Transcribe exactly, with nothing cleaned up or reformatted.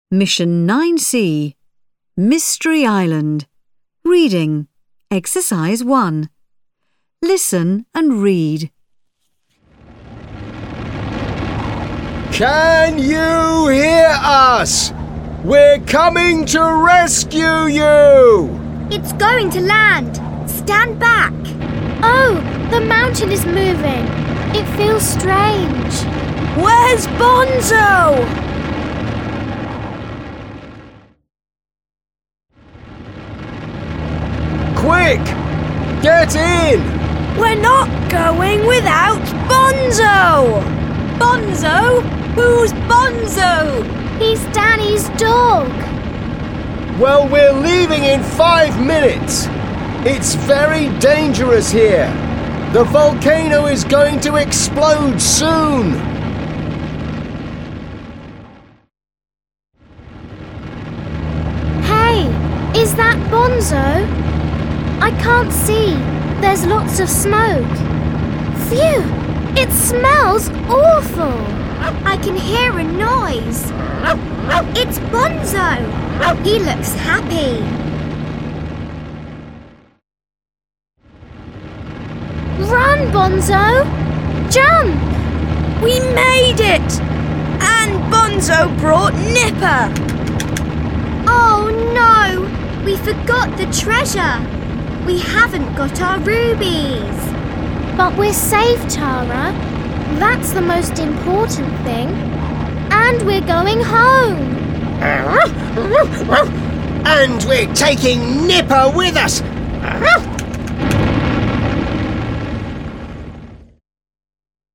Mission nine C, Mystery Island. Reading, Exercise one. Listen and read. Can you hear us? We're coming to rescue you! It's going to land. Stand back. Oh, the mountain is moving. It feels strange. Where's Bonzo? Quick! Get in! We're not going without Bonzo! Bonzo? Who's Bonzo? He's Danny's dog. Well, we're leaving in five minutes. It's very dangerous here. The volcano is going to explode soon. Hey, is that Bonzo? I can't see. There's lots of smoke. Phew! It smells awful. I can hear a noise. It's Bonzo. He looks happy. Run, Bonzo! Jump! We made it! And Bonzo brought Nipper. Oh no! We forgot the treasure. We haven't got our rubies. But we're safe, Tara. That's the most important thing. And we're going home. And we're taking Nipper with us.